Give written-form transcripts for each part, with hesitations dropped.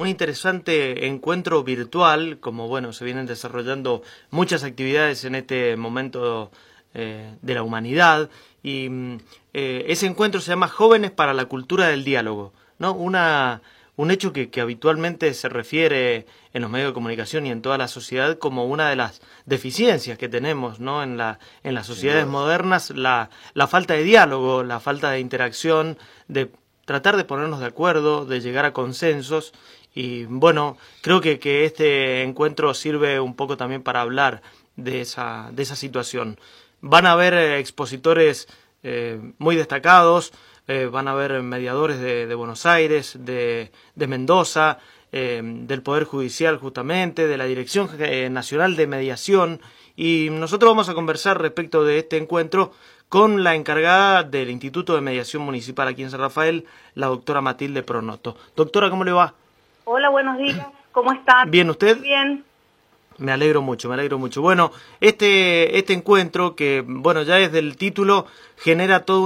un interesante encuentro virtual, como bueno, se vienen desarrollando muchas actividades en este momento de la humanidad, y ese encuentro se llama Jóvenes para la Cultura del Diálogo, ¿no? Un hecho que habitualmente se refiere en los medios de comunicación y en toda la sociedad como una de las deficiencias que tenemos, ¿no? En las sociedades modernas, la falta de diálogo, la falta de interacción, de tratar de ponernos de acuerdo, de llegar a consensos. Y bueno, creo que este encuentro sirve un poco también para hablar de esa situación. Van a haber expositores muy destacados, van a haber mediadores de Buenos Aires, de Mendoza, del Poder Judicial justamente, de la Dirección Nacional de Mediación, y nosotros vamos a conversar respecto de este encuentro con la encargada del Instituto de Mediación Municipal aquí en San Rafael, la doctora Matilde Pronoto. Doctora, ¿cómo le va? Hola, buenos días, ¿cómo están? ¿Bien usted? Bien. Me alegro mucho, me alegro mucho. Bueno, este encuentro que, bueno, ya desde el título genera toda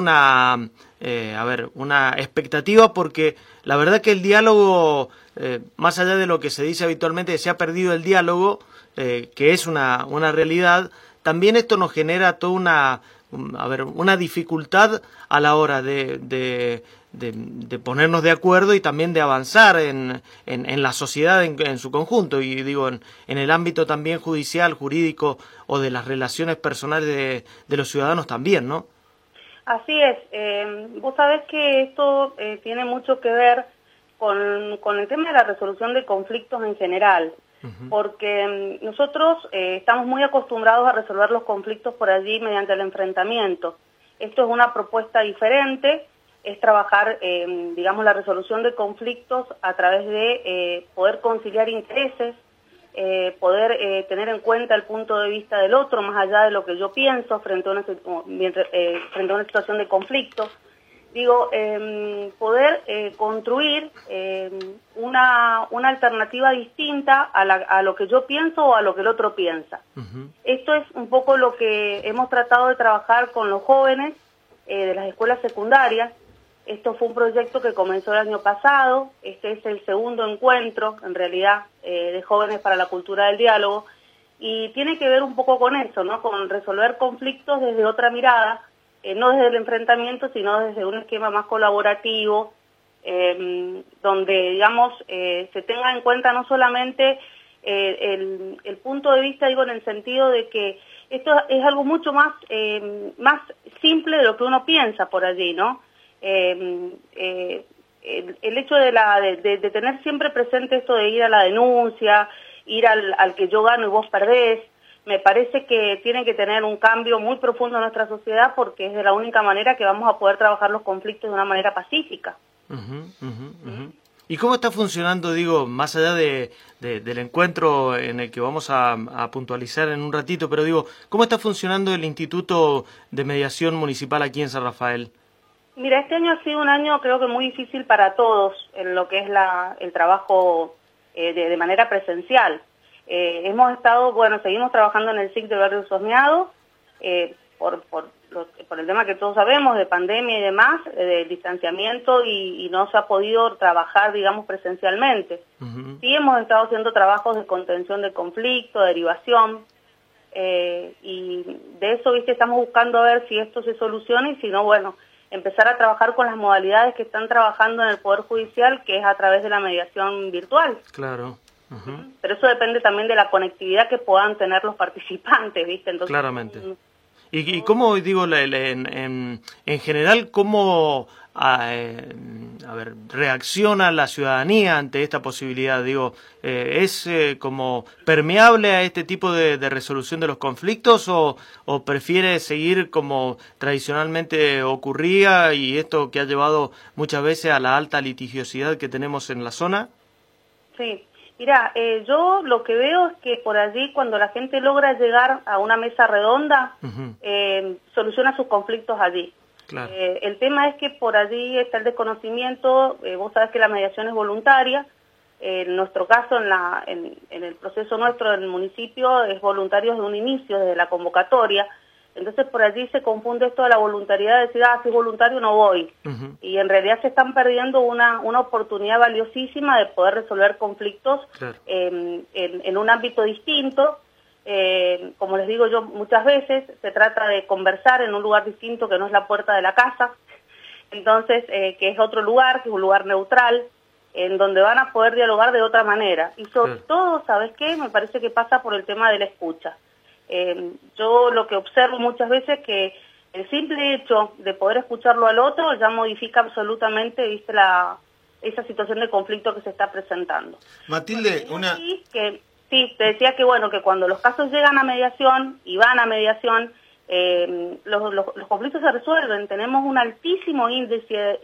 una expectativa, porque la verdad que el diálogo, más allá de lo que se dice habitualmente, se ha perdido el diálogo, que es una realidad. También esto nos genera toda una dificultad a la hora de ponernos de acuerdo y también de avanzar en la sociedad en su conjunto, y digo, en el ámbito también judicial, jurídico, o de las relaciones personales de los ciudadanos también, ¿no? Así es. Vos sabés que esto tiene mucho que ver con el tema de la resolución de conflictos en general, porque nosotros estamos muy acostumbrados a resolver los conflictos por allí mediante el enfrentamiento. Esto es una propuesta diferente, es trabajar, digamos, la resolución de conflictos a través de poder conciliar intereses, poder tener en cuenta el punto de vista del otro, más allá de lo que yo pienso frente a una situación de conflicto. Digo, poder construir una alternativa distinta a lo que yo pienso o a lo que el otro piensa. Esto es un poco lo que hemos tratado de trabajar con los jóvenes de las escuelas secundarias. Esto fue un proyecto que comenzó el año pasado. Este es el segundo encuentro, en realidad, de Jóvenes para la Cultura del Diálogo, y tiene que ver un poco con eso, ¿no? Con resolver conflictos desde otra mirada, no desde el enfrentamiento, sino desde un esquema más colaborativo, donde, digamos, se tenga en cuenta no solamente el punto de vista, digo, en el sentido de que esto es algo mucho más simple de lo que uno piensa por allí, ¿no? El hecho de tener siempre presente esto de ir a la denuncia, ir al que yo gano y vos perdés, me parece que tiene que tener un cambio muy profundo en nuestra sociedad, porque es de la única manera que vamos a poder trabajar los conflictos de una manera pacífica. ¿Y cómo está funcionando, digo, más allá del encuentro en el que vamos a puntualizar en un ratito, pero digo, cómo está funcionando el Instituto de Mediación Municipal aquí en San Rafael? Mira, este año ha sido un año, creo que muy difícil para todos en lo que es el trabajo de manera presencial. Hemos estado, bueno, seguimos trabajando en el SIC del barrio Soñado, por el tema que todos sabemos de pandemia y demás, de distanciamiento, y no se ha podido trabajar, digamos, presencialmente. Sí hemos estado haciendo trabajos de contención de conflicto, derivación, y de eso, viste, estamos buscando a ver si esto se soluciona, y si no, bueno, empezar a trabajar con las modalidades que están trabajando en el Poder Judicial, que es a través de la mediación virtual. Claro. Pero eso depende también de la conectividad que puedan tener los participantes, ¿viste? Entonces, claramente. ¿Y cómo, digo, en general, cómo reacciona la ciudadanía ante esta posibilidad? Digo, ¿es como permeable a este tipo de resolución de los conflictos, o prefiere seguir como tradicionalmente ocurría, y esto que ha llevado muchas veces a la alta litigiosidad que tenemos en la zona? Sí. Mira, yo lo que veo es que por allí, cuando la gente logra llegar a una mesa redonda, soluciona sus conflictos allí. Claro. El tema es que por allí está el desconocimiento. Vos sabés que la mediación es voluntaria. En nuestro caso, en el proceso nuestro del municipio, es voluntario desde un inicio, desde la convocatoria. Entonces por allí se confunde esto de la voluntariedad, de decir, si es voluntario no voy. Y en realidad se están perdiendo una oportunidad valiosísima de poder resolver conflictos en un ámbito distinto. Como les digo yo muchas veces, se trata de conversar en un lugar distinto que no es la puerta de la casa, entonces que es otro lugar, que es un lugar neutral, en donde van a poder dialogar de otra manera. Y sobre todo, ¿sabes qué? Me parece que pasa por el tema de la escucha. Yo lo que observo muchas veces es que el simple hecho de poder escucharlo al otro ya modifica absolutamente, ¿viste? Esa situación de conflicto que se está presentando. Matilde, Sí, te decía que bueno, que cuando los casos llegan a mediación y van a mediación, los conflictos se resuelven. Tenemos un altísimo índice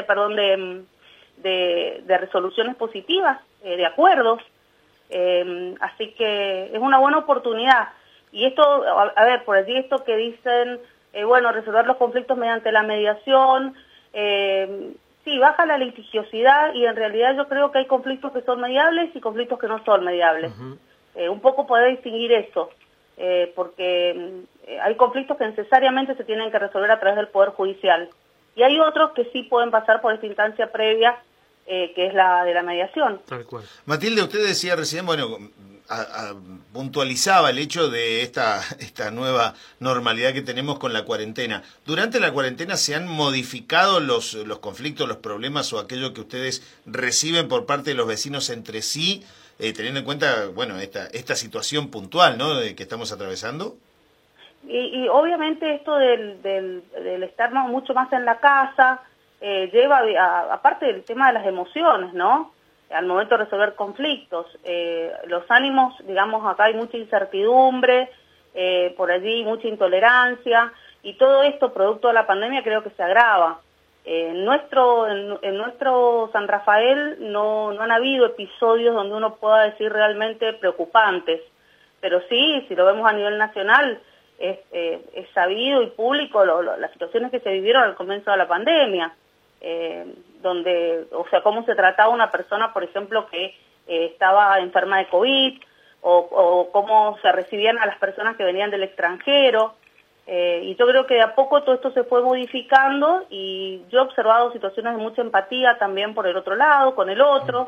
de resoluciones positivas, de acuerdos, así que es una buena oportunidad. Y esto, a ver, por allí esto que dicen, resolver los conflictos mediante la mediación, sí, baja la litigiosidad y en realidad yo creo que hay conflictos que son mediables y conflictos que no son mediables. Un poco poder distinguir eso, porque hay conflictos que necesariamente se tienen que resolver a través del Poder Judicial. Y hay otros que sí pueden pasar por esta instancia previa, que es la de la mediación. Tal cual. Matilde, usted decía recién, puntualizaba el hecho de esta nueva normalidad que tenemos con la cuarentena. ¿Durante la cuarentena se han modificado los conflictos, los problemas o aquello que ustedes reciben por parte de los vecinos entre sí, teniendo en cuenta, esta situación puntual, ¿no?, de que estamos atravesando? Y obviamente esto del estar mucho más en la casa lleva, aparte del tema de las emociones, ¿no?, al momento de resolver conflictos. Los ánimos, digamos, acá hay mucha incertidumbre, por allí mucha intolerancia, y todo esto, producto de la pandemia, creo que se agrava. En nuestro San Rafael no han habido episodios donde uno pueda decir realmente preocupantes, pero sí, si lo vemos a nivel nacional, es sabido y público las situaciones que se vivieron al comienzo de la pandemia. Cómo se trataba una persona, por ejemplo, que estaba enferma de COVID, o cómo se recibían a las personas que venían del extranjero, y yo creo que de a poco todo esto se fue modificando, y yo he observado situaciones de mucha empatía también por el otro lado, con el otro.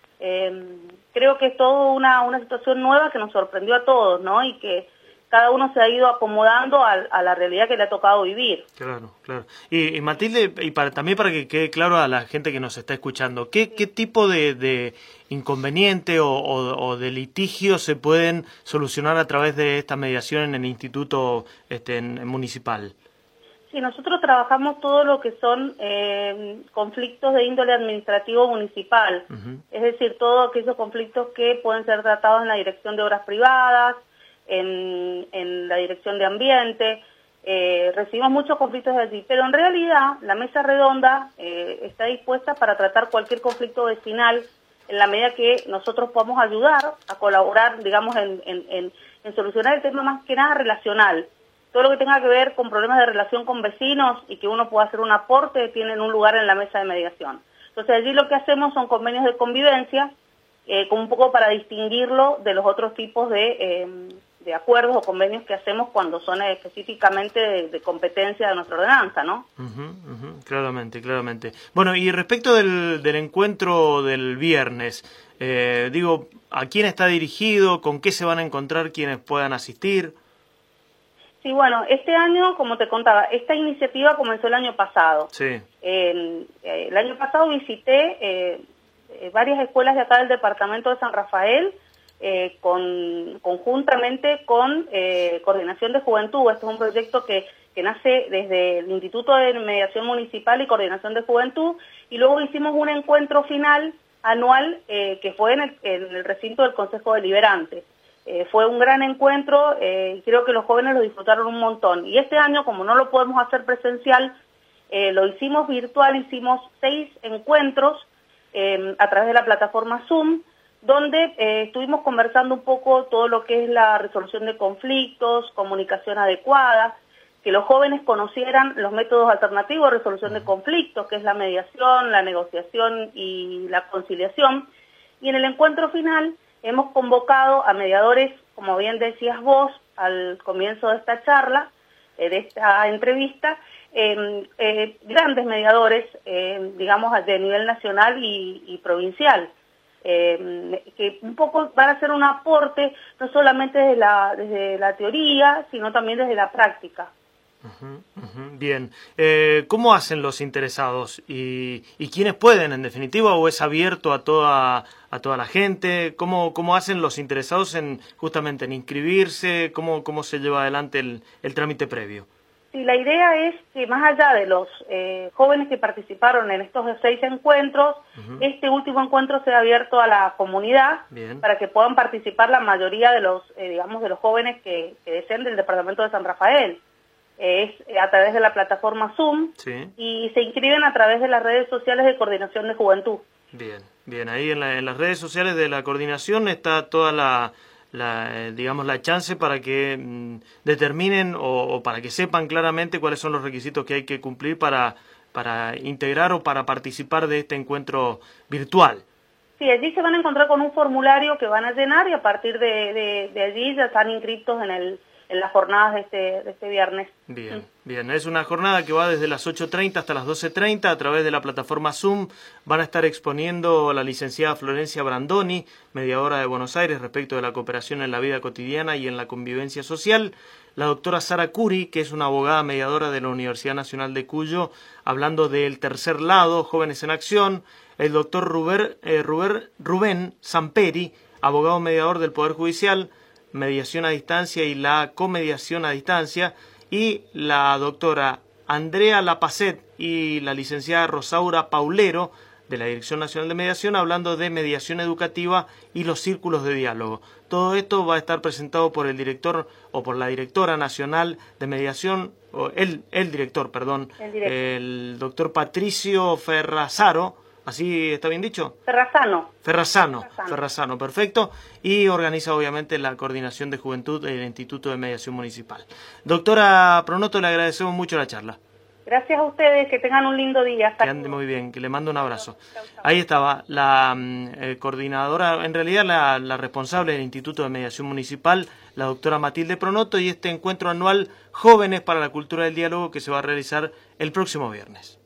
Creo que es toda una situación nueva que nos sorprendió a todos, ¿no?, y que cada uno se ha ido acomodando a la realidad que le ha tocado vivir. Claro. Y Matilde, también para que quede claro a la gente que nos está escuchando, ¿qué tipo de inconveniente o de litigio se pueden solucionar a través de esta mediación en el instituto municipal? Sí, nosotros trabajamos todo lo que son conflictos de índole administrativo municipal, es decir, todos aquellos conflictos que pueden ser tratados en la Dirección de Obras Privadas, en la Dirección de Ambiente. Recibimos muchos conflictos de allí, pero en realidad la mesa redonda está dispuesta para tratar cualquier conflicto vecinal en la medida que nosotros podamos ayudar a colaborar, digamos, en solucionar el tema más que nada relacional. Todo lo que tenga que ver con problemas de relación con vecinos y que uno pueda hacer un aporte tienen un lugar en la mesa de mediación. Entonces allí lo que hacemos son convenios de convivencia, como un poco para distinguirlo de los otros tipos de acuerdos o convenios que hacemos cuando son específicamente de competencia de nuestra ordenanza, ¿no? Claramente. Bueno, y respecto del encuentro del viernes, ¿a quién está dirigido? ¿Con qué se van a encontrar quienes puedan asistir? Sí, bueno, este año, como te contaba, esta iniciativa comenzó el año pasado. Sí. El año pasado visité varias escuelas de acá del departamento de San Rafael, conjuntamente con Coordinación de Juventud. Este es un proyecto que nace desde el Instituto de Mediación Municipal y Coordinación de Juventud, y luego hicimos un encuentro final anual que fue en el recinto del Consejo Deliberante. Fue un gran encuentro, creo que los jóvenes lo disfrutaron un montón. Y este año, como no lo podemos hacer presencial, lo hicimos virtual, hicimos 6 encuentros a través de la plataforma Zoom, donde estuvimos conversando un poco todo lo que es la resolución de conflictos, comunicación adecuada, que los jóvenes conocieran los métodos alternativos de resolución de conflictos, que es la mediación, la negociación y la conciliación. Y en el encuentro final hemos convocado a mediadores, como bien decías vos al comienzo de esta charla, de esta entrevista, grandes mediadores, digamos, de nivel nacional y provincial, que un poco van a hacer un aporte no solamente desde la teoría, sino también desde la práctica. Bien. ¿Cómo hacen los interesados? ¿Y quiénes pueden, en definitiva, o es abierto a toda la gente? ¿Cómo hacen los interesados justamente en inscribirse? ¿Cómo se lleva adelante el trámite previo? Sí, la idea es que más allá de los jóvenes que participaron en estos 6 encuentros, este último encuentro sea abierto a la comunidad. Bien. Para que puedan participar la mayoría de los, digamos, de los jóvenes que deseen del departamento de San Rafael. Es a través de la plataforma Zoom. Sí. Y se inscriben a través de las redes sociales de Coordinación de Juventud. Bien, ahí en las redes sociales de la coordinación está toda digamos, la chance para que determinen o para que sepan claramente cuáles son los requisitos que hay que cumplir para integrar o para participar de este encuentro virtual. Sí, allí se van a encontrar con un formulario que van a llenar y a partir de allí ya están inscritos en las jornadas de este viernes. Bien, es una jornada que va desde las 8:30 hasta las 12:30 a través de la plataforma Zoom. Van a estar exponiendo la licenciada Florencia Brandoni, mediadora de Buenos Aires, respecto de la cooperación en la vida cotidiana y en la convivencia social. La doctora Sara Curi, que es una abogada mediadora de la Universidad Nacional de Cuyo, hablando del tercer lado, Jóvenes en Acción. El doctor Rubén Samperi, abogado mediador del Poder Judicial, mediación a distancia y la comediación a distancia, y la doctora Andrea Lapacet y la licenciada Rosaura Paulero de la Dirección Nacional de Mediación, hablando de mediación educativa y los círculos de diálogo. Todo esto va a estar presentado por el director o por la directora nacional de mediación, o el director, el doctor Patricio Ferrazaro. ¿Así está bien dicho? Ferrazano, perfecto. Y organiza obviamente la coordinación de juventud del Instituto de Mediación Municipal. Doctora Pronoto, le agradecemos mucho la charla. Gracias a ustedes, que tengan un lindo día. Que ande muy bien, que le mando un abrazo. Ahí estaba la coordinadora, en realidad la responsable del Instituto de Mediación Municipal, la doctora Matilde Pronoto, y este encuentro anual Jóvenes para la Cultura del Diálogo que se va a realizar el próximo viernes.